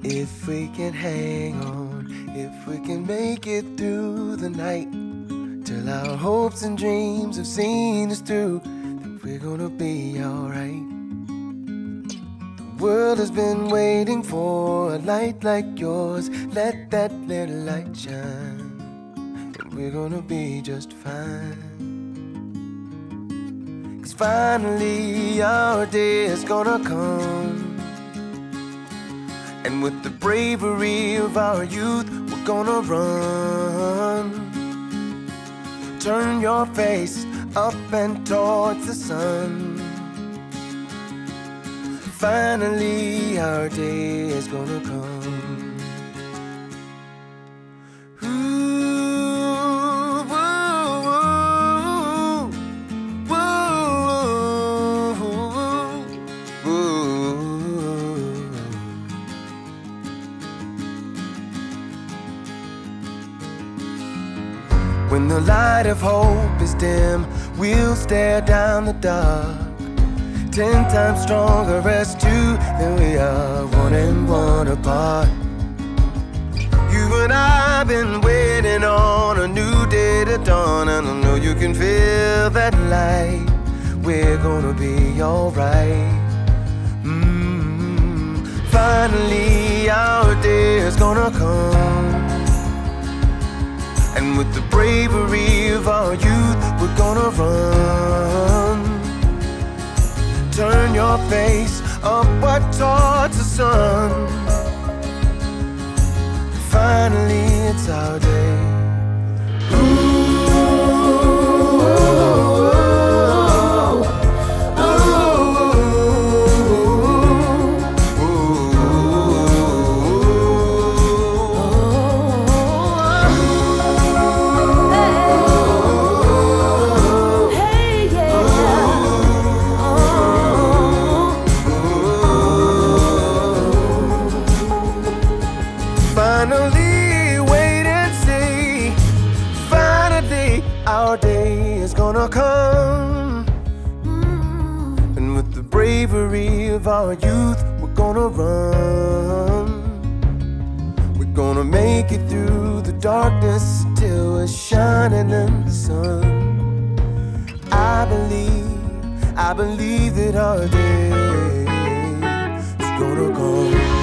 If we can hang on, if we can make it through the night, till our hopes and dreams have seen us through, then we're gonna be alright. The world has been waiting for a light like yours. Let that little light shine, and we're gonna be just fine. 'Cause finally our day is gonna come, and with the bravery of our youth, we're gonna run. Turn your face up and towards the sun. Finally, our day is gonna come. Ooh, woo, woo, woo. When the light of hope is dim, we'll stare down the dark, 10 times stronger as two than we are, one and one apart. You and I have been waiting on a new day to dawn, and I know you can feel that light. We're gonna be alright. Finally our day is gonna come, and with the bravery of our youth, we're gonna run. Turn your face upward towards the sun. Finally, it's our day. Finally, wait and see. Finally, our day is gonna come, and with the bravery of our youth, we're gonna run. We're gonna make it through the darkness till we're shining in the sun. I believe that our day is gonna come.